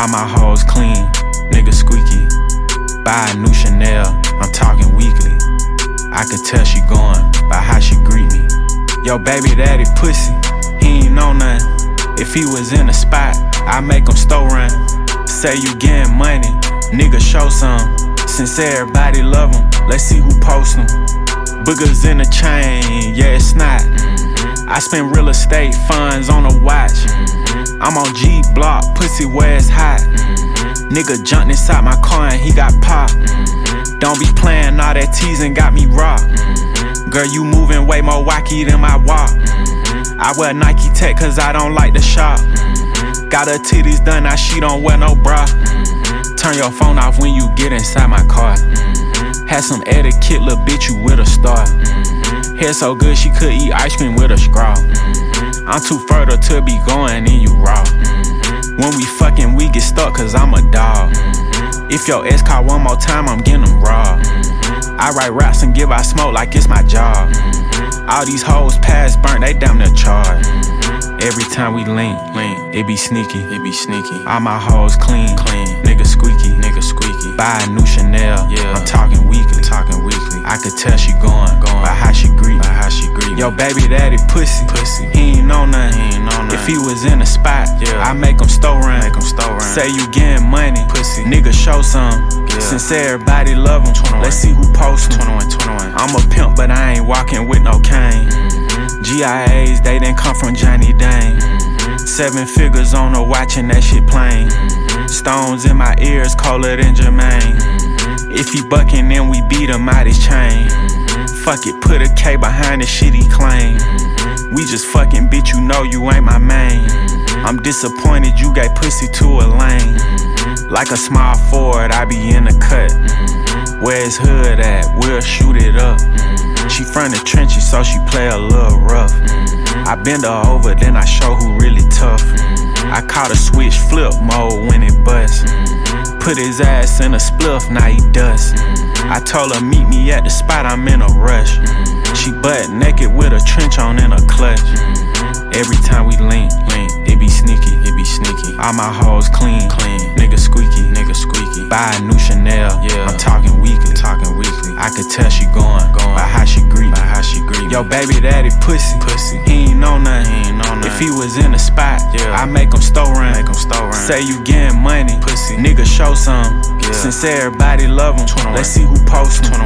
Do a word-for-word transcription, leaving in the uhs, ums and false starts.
All my hoes clean, nigga squeaky. Buy a new Chanel, I'm talking weekly. I could tell she going by how she greet me. Yo, baby daddy pussy, he ain't know nothing. If he was in a spot, I make him store run. Say you getting money, nigga show some. Since everybody love him, let's see who post him. Boogers in the chain, yeah it's not. Mm-hmm. I spend real estate funds on a watch. Mm-hmm. I'm on G block, pussy where it's hot. Mm-hmm. Nigga jumped inside my car and he got popped. Mm-hmm. Don't be playing all that teasing, got me rocked. Mm-hmm. Girl, you moving way more wacky than my walk. Mm-hmm. I wear Nike Tech cause I don't like the shop. Mm-hmm. Got her titties done, now she don't wear no bra. Mm-hmm. Turn your phone off when you get inside my car. Mm-hmm. Had some etiquette, little bitch, you with a star. Mm-hmm. Hair so good she could eat ice cream with a straw. Mm-hmm. I'm too fertile to be going in you raw. Mm-hmm. When we fucking, we get stuck cause I'm a dog. Mm-hmm. If your ex call one more time, I'm getting them raw. Mm-hmm. I write raps and give out smoke like it's my job. Mm-hmm. All these hoes past burnt, they damn near charged. Mm-hmm. Every time we link, link, it be sneaky, it be sneaky. All my hoes clean, clean. Nigga squeaky, nigga squeaky. Buy a new Chanel, yeah. I'm talking weekly, talking weekly. I could tell she going, going by how she greet, by how she greet. Yo, baby daddy pussy, pussy. He ain't know nothing, he ain't know nothing. If he was in a spot, yeah, I make him store run, make him store run. Say you getting money, pussy. Nigga show some. Yeah. Since everybody love him, twenty-one. Let's see who post him. twenty-one, twenty-one. I'm a pimp, but I ain't walking with no cane. Mm-hmm. G I As, they didn't come from Johnny Dane. Mm-hmm. Seven figures on her watching that shit plain. Mm-hmm. Stones in my ears colder than Jermaine. Mm-hmm. If he bucking, then we beat him out his chain. Mm-hmm. Fuck it, put a K behind the shit he claim. Mm-hmm. We just fucking bitch, you know you ain't my main. Mm-hmm. I'm disappointed you gave pussy to a lane. Mm-hmm. Like a small Ford, I be in the cut. Mm-hmm. Where's hood at? We'll shoot it up. Mm-hmm. She from the trenches, so she play a little rough. Mm-hmm. I bend her over, then I show who really tough. Mm-hmm. I caught a switch flip mode when it bust. Mm-hmm. Put his ass in a spliff, now he dust. Mm-hmm. I told her meet me at the spot, I'm in a rush. Mm-hmm. She butt naked with a trench on and a clutch. Mm-hmm. Every time we link, link, it be sneaky, it be sneaky. All my hoes clean, clean. Nigga squeaky, nigga squeaky. Buy a new Chanel, yeah, I'm talking weekly, talking weekly. I could tell she going, going by how she greet, by how she greet. Yo, baby daddy pussy, pussy. He ain't know nothing, he ain't know nothing. If he was in a spot, yeah, I make him store run, make him store run. Say you getting money, pussy. Nigga show some. Yeah. Since everybody love him, twenty-one. Let's see who post him.